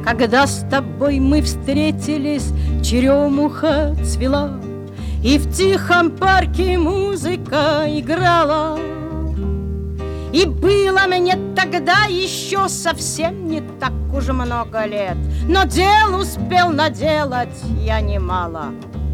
Когда с тобой мы встретились, черемуха цвела, и в тихом парке музыка играла. И было мне тогда еще совсем не так уж много лет, но дел успел наделать я немало.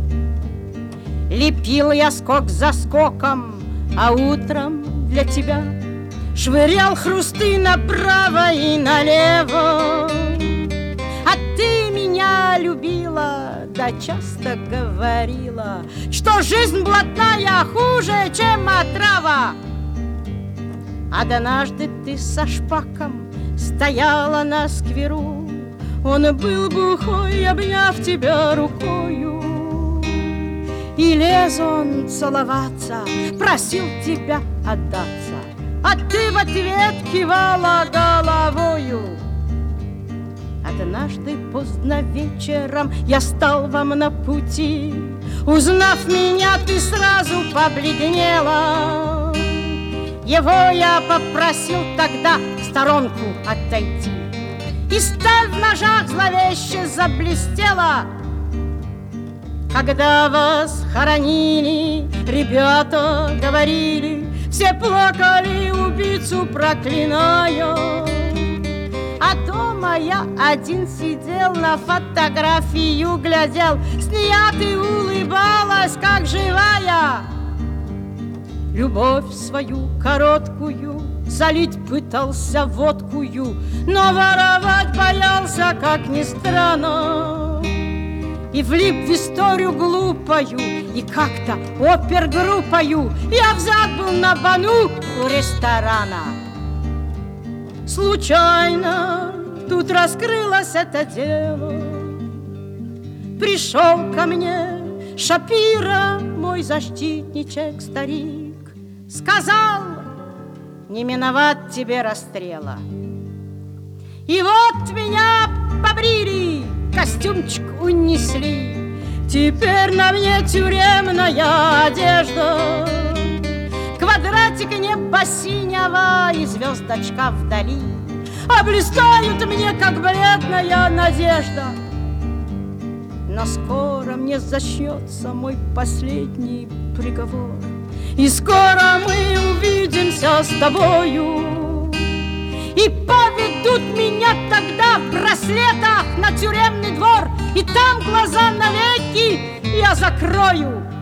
Лепил я скок за скоком, а утром для тебя швырял хрусты направо и налево. А ты меня любила, да часто говорила, что жизнь блатная хуже, чем отрава. Однажды ты со шпаком стояла на скверу, он был бухой, обняв тебя рукою. И лез он целоваться, просил тебя отдаться, а ты в ответ кивала головою. Однажды поздно вечером я стал вам на пути, узнав меня, ты сразу побледнела. Его я попросил тогда в сторонку отойти, и сталь в ножах зловеще заблестела. Когда вас хоронили, ребята говорили, все плакали, убийцу проклиная. А дома я один сидел, на фотографию глядел, с ней ты улыбалась, как живая. Любовь свою короткую залить пытался водкую, но воровать боялся, как ни странно. И влип в историю глупою, и как-то опергруппою я взят был на бану у ресторана. Случайно тут раскрылось это дело. Пришел ко мне Шапира, мой защитничек старик, сказал: не миновать тебе расстрела. И вот меня побрили, костюмчик унесли, теперь на мне тюремная одежда, квадратик неба синего и звездочка вдали облистают мне, как бледная надежда. Но скоро мне зачнется мой последний приговор, и скоро мы увидимся с тобою, и поведут меня тогда в браслетах на тюремный двор, и там глаза навеки я закрою.